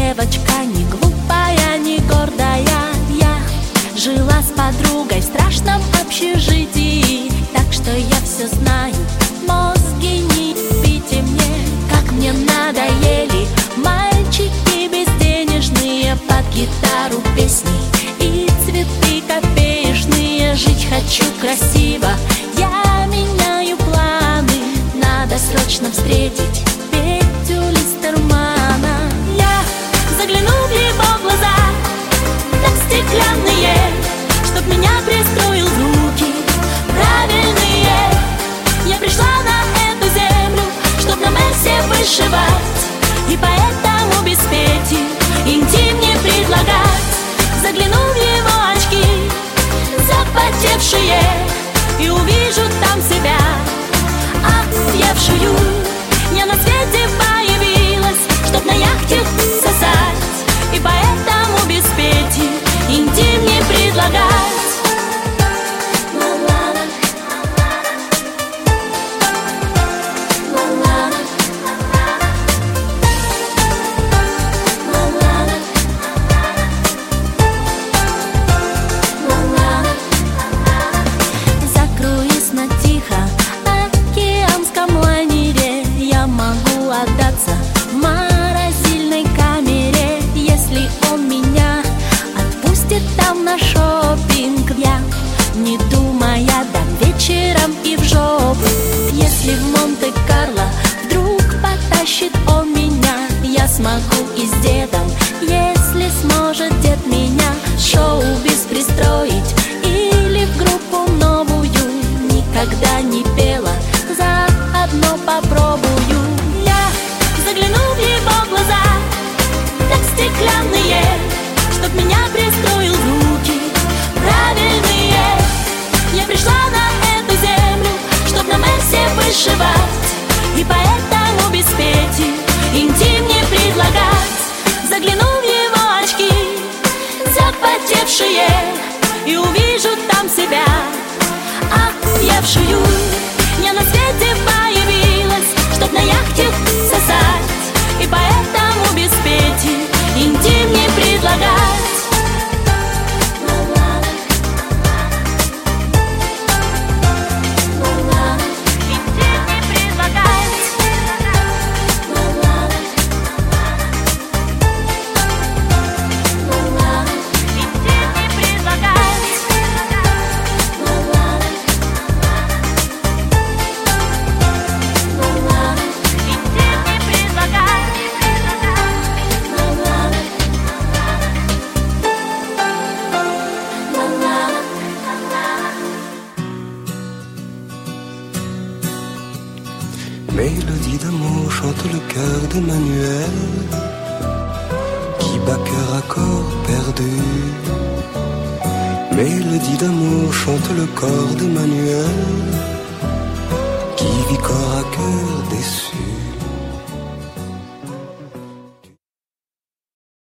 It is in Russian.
девочка не глупая, не гордая. Я жила с подругой в страшном общежитии, так что я все знаю. Мозги не бейте мне, как мне надоели мальчики безденежные под гитару песни и цветы копеечные. Жить хочу красиво, я меняю планы. Надо срочно встретить Петю Листермана. Я загляну в его глаза, так стеклянные, чтоб меня пристроил в руки правильные. Я пришла на эту землю, чтоб на Мерсе вышивать, и поэтому без Пети интим не предлагать. Загляну в его очки запотевшие и увижу там себя отъевшую. Я на свете появилась, чтоб на яхте сосать, и поэтому без Пети интим не предлагать. В морозильной камере, если он меня отпустит там на шопинг, я, не думая, дам вечером и в жопу. Если в Монте-Карло вдруг потащит он меня, я смогу и с дедом, если сможет дед меня в шоу-биз пристроить или в группу новую. Никогда не пела, заодно попробую. Загляну в его глаза, так стеклянные, чтоб меня пристроил в руки правильные. Я пришла на эту землю, чтоб на Мерсе вышивать, и поэтому без Пети интим не предлагать. Загляну в его очки запотевшие и увижу там себя отъевшую. Я на свете появилась, чтоб на яхте сосать, и поэтому без Пети интим не предлагать. Mélodie d'amour chante le cœur d'Emmanuel, qui bat cœur à corps perdu. Mélodie d'amour chante le corps d'Emmanuel, qui vit corps à cœur déçu.